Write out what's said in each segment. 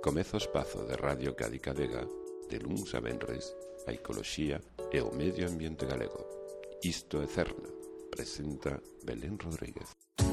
Comeza o espazo de Radio Cádiz Vega de luns a venres a ecoloxía e o medio ambiente galego. Isto é Cerna, presenta Belén Rodríguez.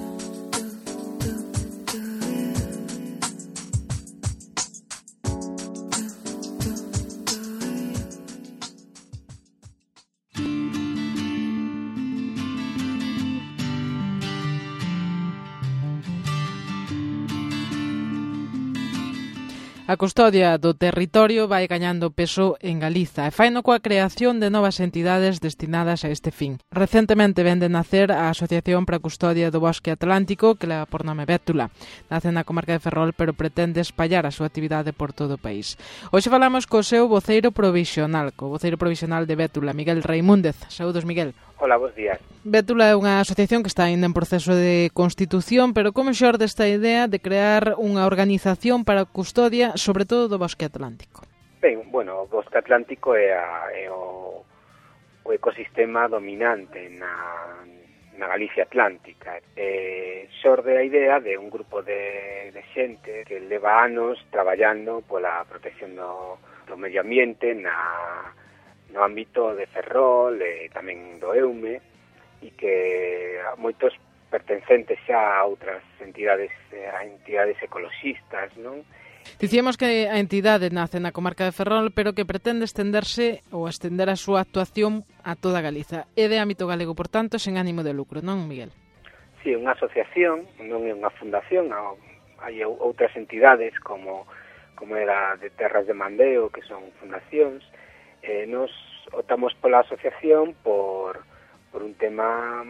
A custodia do territorio vai gañando peso en Galiza e faino coa creación de novas entidades destinadas a este fin. Recentemente vende nacer a Asociación para a Custodia do Bosque Atlántico, que leva por nome Bétula. Nace na comarca de Ferrol, pero pretende espallar a súa actividade por todo o país. Hoxe falamos co seu voceiro provisional, de Bétula, Miguel Raimúndez. Saúdos, Miguel. Hola, bons días. Bétula é unha asociación que está ainda en proceso de constitución, pero como xorde esta idea de crear unha organización para a custodia, sobre todo do Bosque Atlántico? Ben, bueno, o Bosque Atlántico é o ecosistema dominante na Galicia Atlántica. Xorde a idea de un grupo de xente que leva anos traballando pola protección do medio ambiente no ámbito de Ferrol e tamén do Eume, e que moitos pertencentes xa a outras entidades ecoloxistas, non? Dicíamos que a entidade nace na comarca de Ferrol, pero que pretende estenderse ou estender a súa actuación a toda Galiza. É de ámbito galego, por tanto, sen ánimo de lucro, non, Miguel? Sí, unha asociación, non é unha fundación, hai outras entidades como era de Terras de Mandeo, que son fundacións. Nos optamos pola asociación por un tema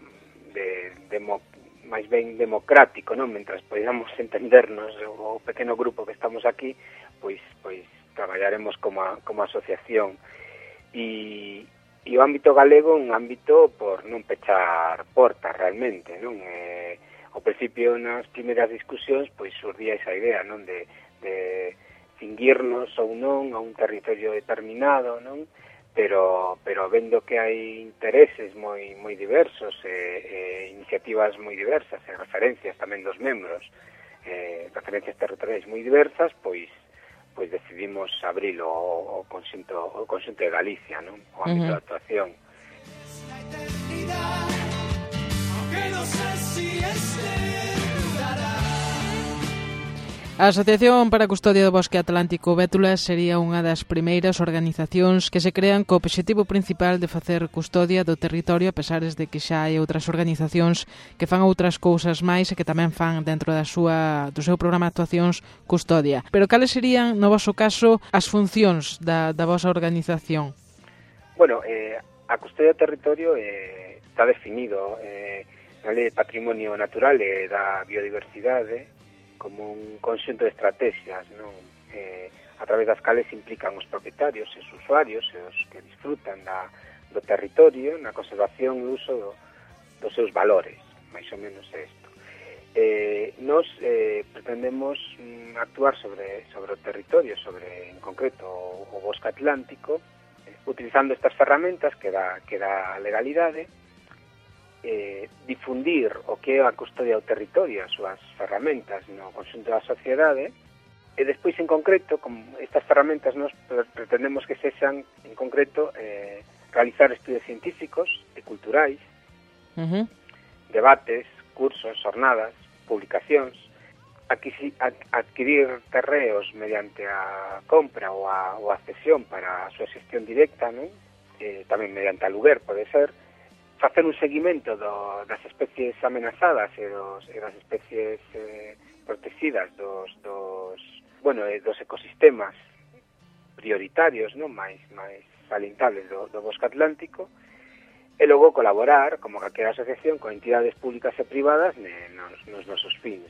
máis ben democrático, non? Mentras podamos entendernos o pequeno grupo que estamos aquí, pois traballaremos como asociación. E o ámbito galego é un ámbito por non pechar portas realmente, non? Ao principio, nas primeiras discusións, pois surdía esa idea, non? De cinguirnos ou non a un territorio determinado, non? Pero vendo que hai intereses moi diversos e iniciativas moi diversas e referencias tamén dos membros, referencias territoriais moi diversas, pois decidimos abrilo o conxunto de Galicia, non? O ámbito de actuación. A Asociación para a Custodia do Bosque Atlántico Bétula sería unha das primeiras organizacións que se crean co obxectivo principal de facer custodia do territorio, a pesar de que xa hai outras organizacións que fan outras cousas máis e que tamén fan dentro do seu programa de actuacións custodia. Pero cales serían, no voso caso, as funcións da vosa organización? Bueno, a custodia do territorio está definido na Lei de Patrimonio Natural e da Biodiversidade como un conxunto de estrategias, non? A través das cales implican os propietarios e os usuarios e os que disfrutan do territorio na conservación e uso dos seus valores, máis ou menos isto. Nos pretendemos actuar sobre o territorio, en concreto o Bosque Atlántico, utilizando estas ferramentas que dá a legalidade, difundir o que é a custodia do territorio, as súas ferramentas no conxunto da sociedade, e despois en concreto, como estas ferramentas nos pretendemos que sexan en concreto realizar estudios científicos e culturais, debates, cursos, jornadas, publicacións, adquirir terreos mediante a compra ou a cesión para a súa xestión directa, non? Tamén mediante aluguer, pode ser, facer un seguimento das especies amenazadas e das especies protegidas dos ecosistemas prioritarios, non máis salientables do Bosque Atlántico, e logo colaborar, como calquera asociación, con entidades públicas e privadas nos nosos fins.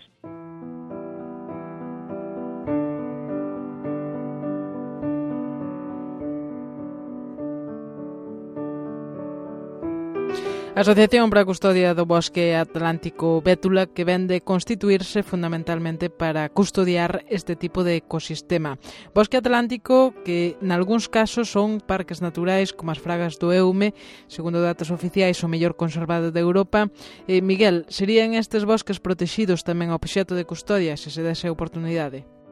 A Asociación para a Custodia do Bosque Atlántico Bétula, que vende constituirse fundamentalmente para custodiar este tipo de ecosistema. Bosque Atlántico que, nalgúns casos, son parques naturais como as fragas do Eume, segundo datos oficiais, o mellor conservado de Europa. Miguel, serían estes bosques protexidos tamén obxecto de custodia se se dese a oportunidade?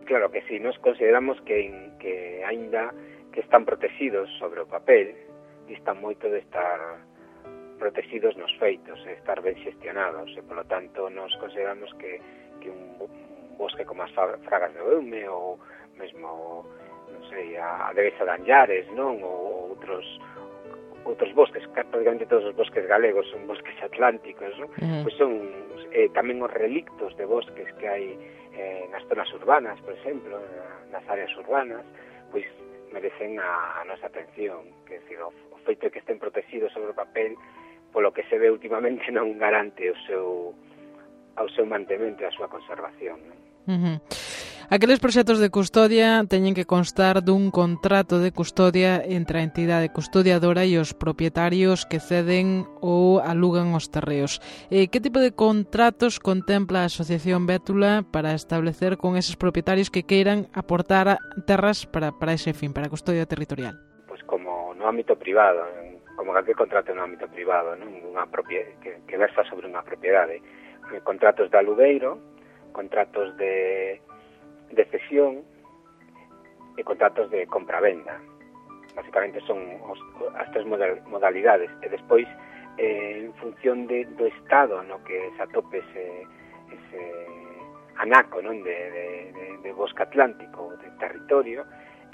Claro que sí, nos consideramos que aínda que están protegidos sobre o papel, distan moito de estar protegidos nos feitos, estar ben xestionados, e polo tanto nos consideramos que un bosque como as Fragas de Eume ou mesmo, non sei, a Devesa de Anllares, non? Ou outros bosques, prácticamente todos os bosques galegos son bosques atlánticos, non? Pois son tamén os relictos de bosques que hai nas zonas urbanas, por exemplo, nas áreas urbanas, pois merecen a nosa atención, que decir, o feito de que estén protegidos sobre o papel, polo que se ve últimamente non garante ao seu mantemento e a súa conservación, non? Aqueles proxectos de custodia teñen que constar dun contrato de custodia entre a entidade custodiadora e os propietarios que ceden ou alugan os terreos. Que tipo de contratos contempla a Asociación Bétula para establecer con eses propietarios que queiran aportar terras para ese fin, para a custodia territorial? Pois como no ámbito privado, como calquer contrato no ámbito privado, non? Que versa sobre unha propiedade. Contratos de alugueiro, contratos de cesión e contratos de compra-venda. Básicamente son as tres modalidades. E despois, en función do estado no que se atope ese anaco, non? de bosque atlántico, de territorio,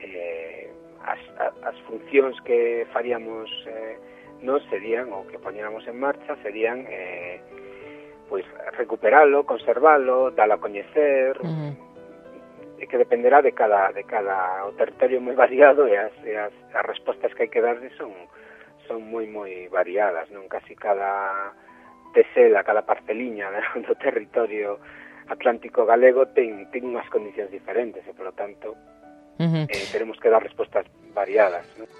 as funcións que faríamos nos serían, ou que poñéramos en marcha, serían pois recuperalo, conservalo, dalo a coñecer, e que dependerá de cada o territorio moi variado, e as respostas que hai que darle son moi variadas, non? Casi cada tesela, cada parceliña do territorio atlántico galego ten unhas condicións diferentes, e polo tanto tenemos que dar respostas variadas, non?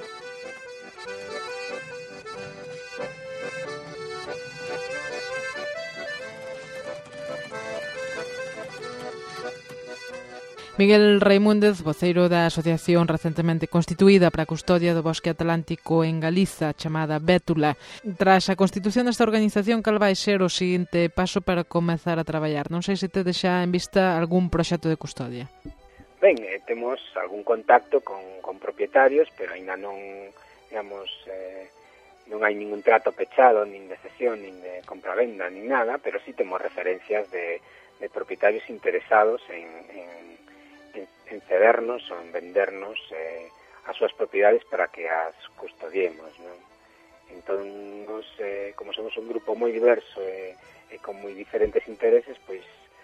Miguel Raimúndez, voceiro da asociación recentemente constituída para a custodia do bosque atlántico en Galiza, chamada Bétula. Tras a constitución desta organización, cal vai ser o seguinte paso para comezar a traballar? Non sei se tedes xa en vista algún proxecto de custodia. Ben, temos algún contacto con propietarios, pero ainda non, digamos, non hai ningún trato pechado, nin de cesión, nin de compra-venda, nin nada, pero sí temos referencias de propietarios interesados en cedernos ou en vendernos as súas propiedades para que as custodiemos, non? Entón, como somos un grupo moi diverso e con moi diferentes intereses, pois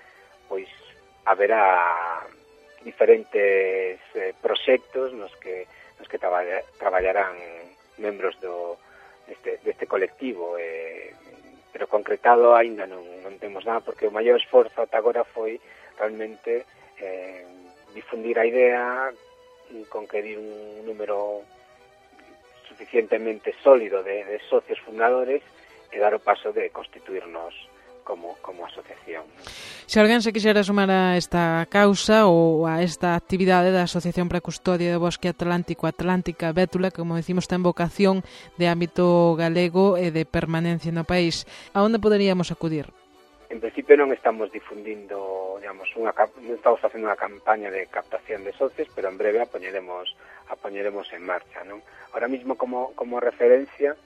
haberá diferentes proxectos nos que traballarán membros deste colectivo, pero concretado aínda non temos nada, porque o maior esforzo ata agora foi realmente difundir a idea, conquerir un número suficientemente sólido de socios fundadores e dar o paso de constituirnos como asociación. Se alguén se quixera sumar a esta causa ou a esta actividade da Asociación para a Custodia do Bosque Atlántico Atlántica Bétula, como decimos, ten vocación de ámbito galego e de permanencia no país, a onde poderíamos acudir? En principio non estamos difundindo, digamos, non estamos facendo unha campaña de captación de socios, pero en breve a poñeremos en marcha, non? Ahora mismo como referencia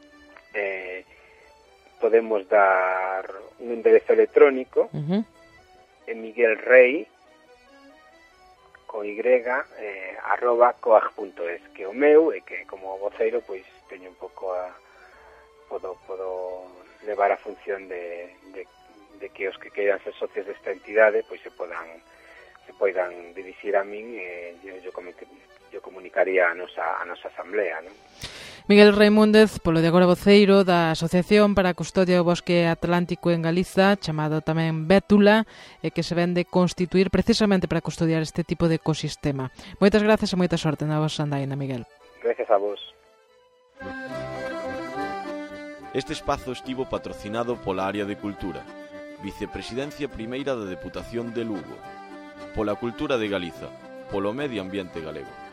podemos dar un enderezo electrónico en Miguel Rey con y @coag.es, que o meu e que como voceiro pois teño un pouco podo levar a función de que os que queiran ser socios desta entidade pois se poidan dirixir a min e yo comunicaría a nosa asamblea, non? Miguel Raimúndez, polo de agora voceiro da Asociación para a Custodia do Bosque Atlántico en Galiza, chamado tamén Bétula, e que se ven de constituir precisamente para custodiar este tipo de ecosistema. Moitas grazas e moita sorte na vosa andaina, Miguel. Gracias a vos. Este espazo estivo patrocinado pola Área de Cultura, Vicepresidencia Primeira da Deputación de Lugo, pola Cultura de Galiza, polo Medio Ambiente Galego.